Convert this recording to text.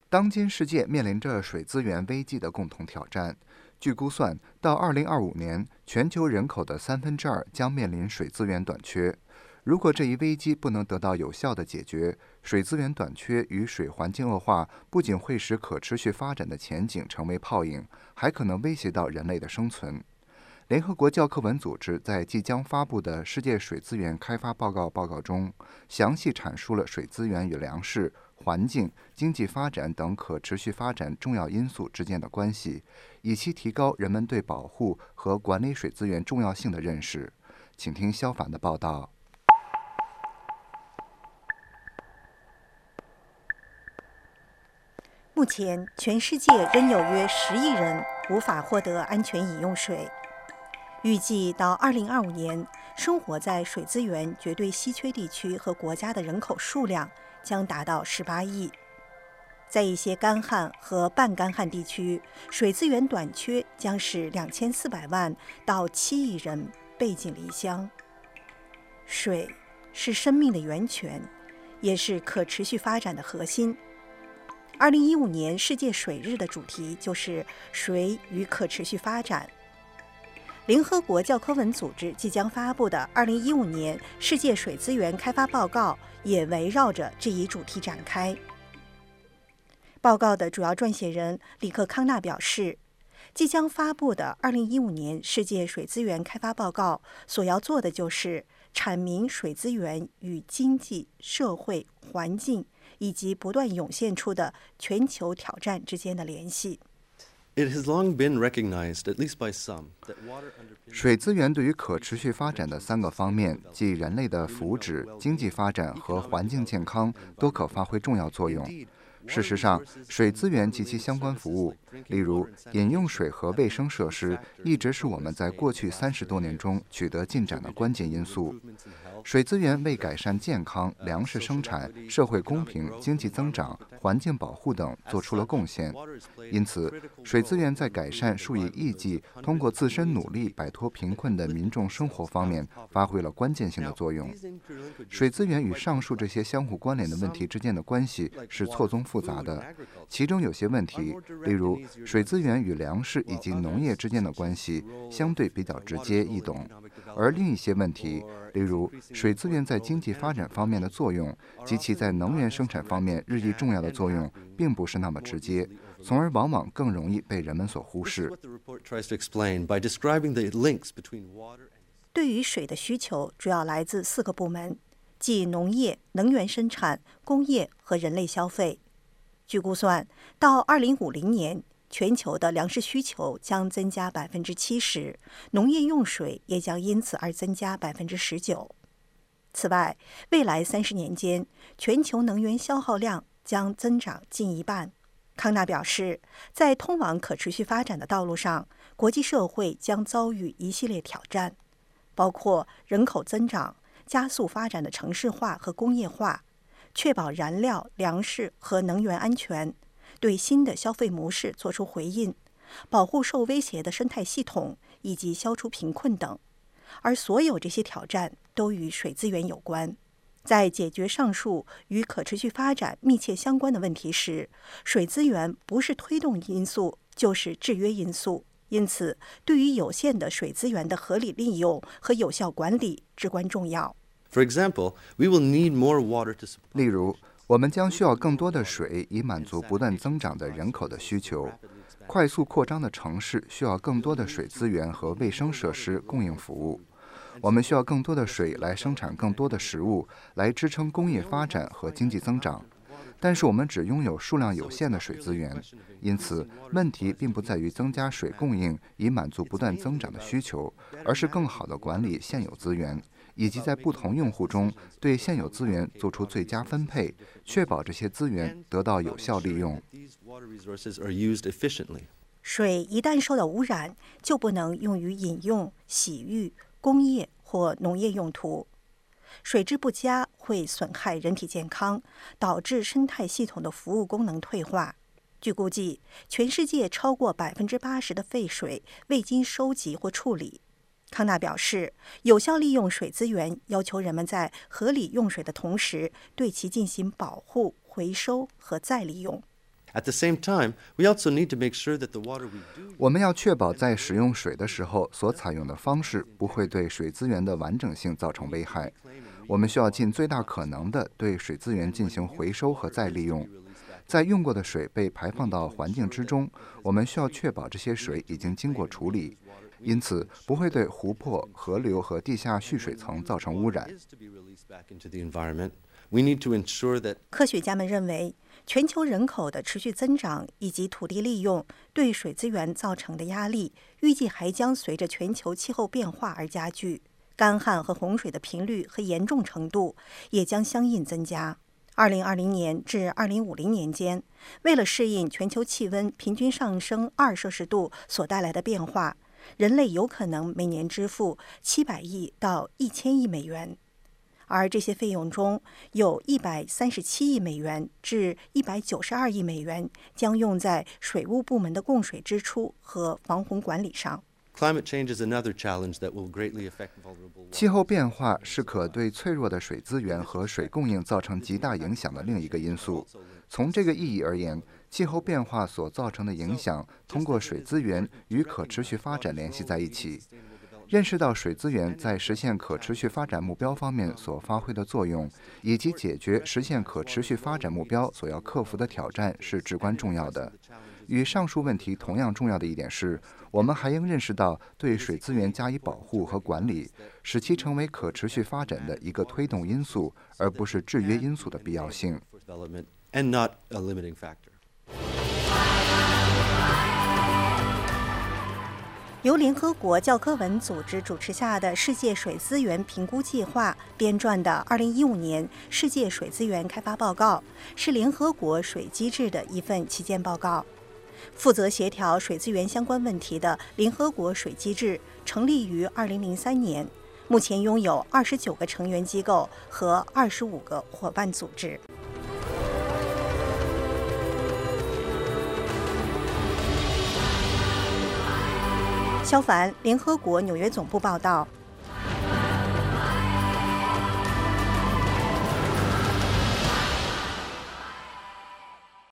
当今世界面临着水资源危机的共同挑战。据估算，到2025年，全球人口的2/3将面临水资源短缺。如果这一危机不能得到有效的解决，水资源短缺与水环境恶化不仅会使可持续发展的前景成为泡影，还可能威胁到人类的生存。联合国教科文组织在即将发布的世界水资源开发报告中，详细阐述了水资源与粮食、环境、经济发展等可持续发展重要因素之间的关系，以期提高人们对保护和管理水资源重要性的认识。请听肖凡的报道。 目前，全世界仍有约10亿人无法获得安全饮用水。预计到2025年，生活在水资源绝对稀缺地区和国家的人口数量将达到18亿。在一些干旱和半干旱地区，水资源短缺将使2400万到7亿人背井离乡。水是生命的源泉，也是可持续发展的核心。2015年世界水日的主题就是水与可持续发展。联合国教科文组织即将发布的2015年世界水资源开发报告也围绕着这一主题展开。报告的主要撰写人里克·康纳表示，即将发布的2015年世界水资源开发报告所要做的就是阐明水资源与经济、社会、环境以及不断涌现出的全球挑战之间的联系。 水资源对于可持续发展的3个方面，即人类的福祉、经济发展和环境健康，都可发挥重要作用。事实上，水资源及其相关服务，例如饮用水和卫生设施，一直是我们在过去30多年中取得进展的关键因素。水资源为改善健康、粮食生产、社会公平、经济增长、环境保护等做出了贡献。因此，水资源在改善数以亿计通过自身努力摆脱贫困的民众生活方面发挥了关键性的作用。水资源与上述这些相互关联的问题之间的关系是错综复杂的，其中有些问题，例如水资源与粮食以及农业之间的关系，相对比较直接易懂，而另一些问题，例如水资源在经济发展方面的作用及其在能源生产方面日益重要的作用，并不是那么直接，从而往往更容易被人们所忽视。 对于水的需求主要来自4个部门，即农业、能源生产、工业和人类消费。据估算，到2050年，全球的粮食需求将增加70%，农业用水也将因此而增加19%。此外，未来30年间，全球能源消耗量将增长近1半。康纳表示，在通往可持续发展的道路上，国际社会将遭遇一系列挑战，包括人口增长、加速发展的城市化和工业化，确保燃料、粮食和能源安全，对新的消费模式做出回应，保护受威胁的生态系统以及消除贫困等。而所有这些挑战都与水资源有关。在解决上述与可持续发展密切相关的问题时，水资源不是推动因素，就是制约因素。因此，对于有限的水资源的合理利用和有效管理至关重要。 例如，我们将需要更多的水以满足不断增长的人口的需求。快速扩张的城市需要更多的水资源和卫生设施供应服务。我们需要更多的水来生产更多的食物，来支撑工业发展和经济增长。但是我们只拥有数量有限的水资源，因此问题并不在于增加水供应以满足不断增长的需求，而是更好地管理现有资源，以及在不同用户中对现有资源做出最佳分配，确保这些资源得到有效利用。 水一旦受到污染，就不能用于饮用、洗浴、工业或农业用途。水质不佳会损害人体健康，导致生态系统的服务功能退化。据估计，全世界超过80%的废水未经收集或处理。康纳表示，有效利用水资源要求人们在合理用水的同时，对其进行保护、回收和再利用。 我们要确保在使用水的时候所采用的方式不会对水资源的完整性造成危害。我们需要尽最大可能地对水资源进行回收和再利用。在用过的水被排放到环境之中，我们需要确保这些水已经经过处理，因此不会对湖泊、河流和地下蓄水层造成污染。 科学家们认为，全球人口的持续增长以及土地利用对水资源造成的压力，预计还将随着全球气候变化而加剧，干旱和洪水的频率和严重程度也将相应增加。2020年至2050年间，为了适应全球气温平均上升2摄氏度所带来的变化，人类有可能每年支付700亿到1000亿美元。而这些费用中有137亿美元至192亿美元将用在水务部门的供水支出和防洪管理上。 气候变化是可对脆弱的水资源和水供应造成极大影响的另一个因素。从这个意义而言，气候变化所造成的影响通过水资源与可持续发展联系在一起。认识到水资源在实现可持续发展目标方面所发挥的作用，以及解决实现可持续发展目标所要克服的挑战是至关重要的。与上述问题同样重要的一点是，我们还应认识到对水资源加以保护和管理，使其成为可持续发展的一个推动因素，而不是制约因素的必要性。 由联合国教科文组织主持下的世界水资源评估计划编撰的2015年世界水资源开发报告，是联合国水机制的一份旗舰报告。负责协调水资源相关问题的联合国水机制成立于2003年，目前拥有29个成员机构和25个伙伴组织。肖凡，联合国纽约总部报道。